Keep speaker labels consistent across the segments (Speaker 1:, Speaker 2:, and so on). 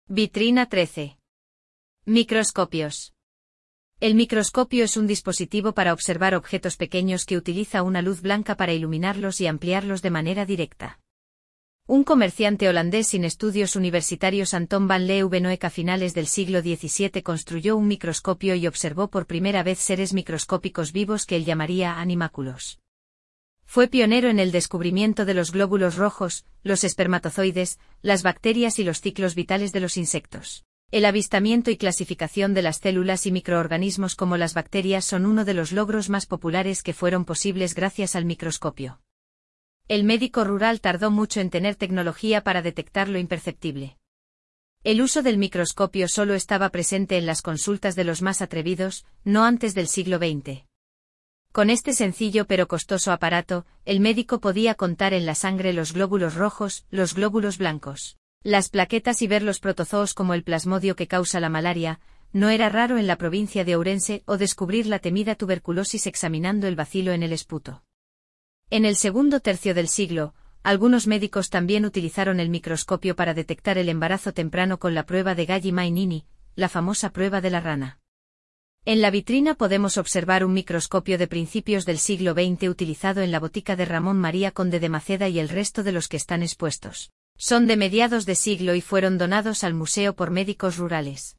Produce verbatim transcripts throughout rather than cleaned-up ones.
Speaker 1: Vitrina trece. Microscopios. El microscopio es un dispositivo para observar objetos pequeños que utiliza una luz blanca para iluminarlos y ampliarlos de manera directa. Un comerciante holandés sin estudios universitarios, Anton van Leeuwenhoek, a finales del siglo diecisiete construyó un microscopio y observó por primera vez seres microscópicos vivos que él llamaría animáculos. Fue pionero en el descubrimiento de los glóbulos rojos, los espermatozoides, las bacterias y los ciclos vitales de los insectos. El avistamiento y clasificación de las células y microorganismos como las bacterias son uno de los logros más populares que fueron posibles gracias al microscopio. El médico rural tardó mucho en tener tecnología para detectar lo imperceptible. El uso del microscopio solo estaba presente en las consultas de los más atrevidos, no antes del siglo veinte. Con este sencillo pero costoso aparato, el médico podía contar en la sangre los glóbulos rojos, los glóbulos blancos, las plaquetas y ver los protozoos como el plasmodio que causa la malaria. No era raro en la provincia de Ourense, o descubrir la temida tuberculosis examinando el bacilo en el esputo. En el segundo tercio del siglo, algunos médicos también utilizaron el microscopio para detectar el embarazo temprano con la prueba de Galli-Mainini, la famosa prueba de la rana. En la vitrina podemos observar un microscopio de principios del siglo veinte utilizado en la botica de Ramón María Conde de Maceda, y el resto de los que están expuestos son de mediados de siglo y fueron donados al museo por médicos rurales.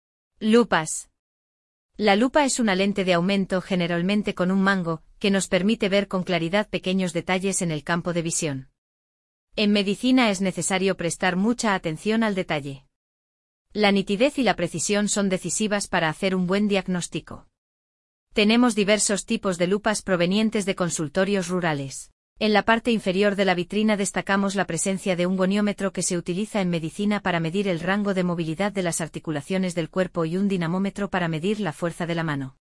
Speaker 1: Lupas. La lupa es una lente de aumento, generalmente con un mango, que nos permite ver con claridad pequeños detalles en el campo de visión. En medicina es necesario prestar mucha atención al detalle. La nitidez y la precisión son decisivas para hacer un buen diagnóstico. Tenemos diversos tipos de lupas provenientes de consultorios rurales. En la parte inferior de la vitrina destacamos la presencia de un goniómetro que se utiliza en medicina para medir el rango de movilidad de las articulaciones del cuerpo y un dinamómetro para medir la fuerza de la mano.